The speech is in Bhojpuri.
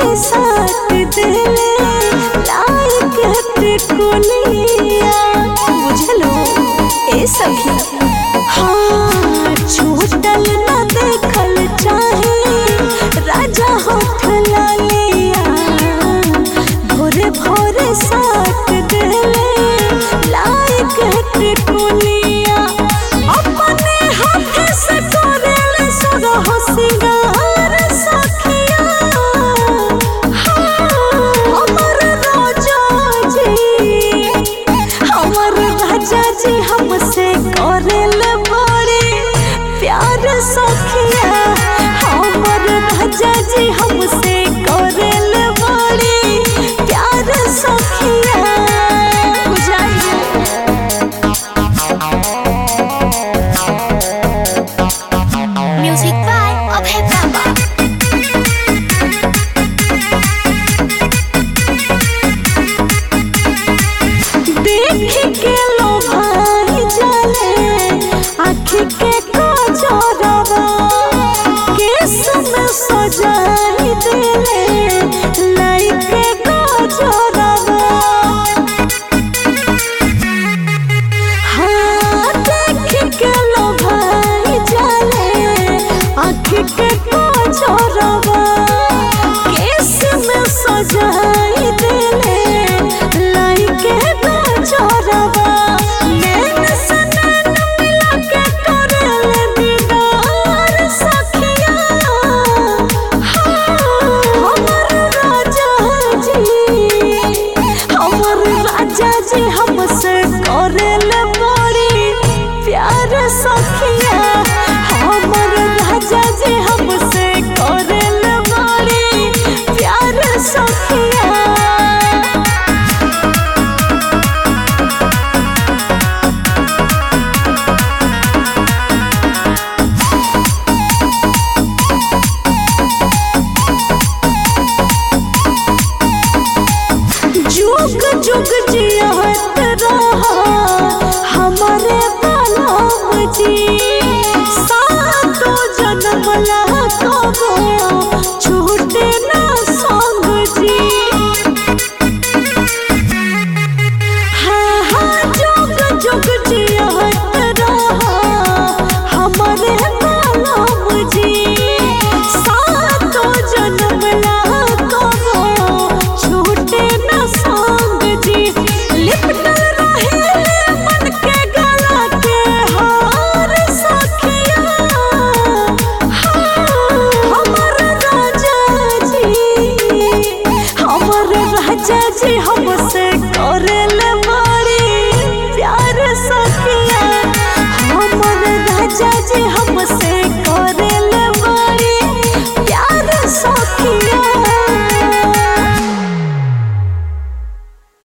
भोरे साथ दिले लाइक टिकुलिया बुझलो ए सखी। हाँ छूटल न देखल चाहे राजा होठ लालिया भोरे भोरे साथ दिले लाइक टिकुलिया अपने हाथ से करेले सुरह सिंगार सखिया। हमर राजा जी हमसे करेले बड़ी प्यार सखिया। हमर राजा जी हमसे करेले बड़ी प्यार सखिया। Music by Abhay Baba. देख के लो भाई जाले आँखी के कजरवा केस में सजाई देले लाइके गजरवा। हाँ देख के लो भाई जाले आँखी के कजरवा केस में सजाई देले लाइके गजरवा। नैन से नैन मिला के करेले दीदार सखिया। हमर राजा जी हमसे करेले बड़ी प्यार सखिया। हमर राजा जी हमसे करेले बड़ी प्यार सखिया। जुग जुग जियत रहा हमारे बालम जी सातो जन्म ला कबो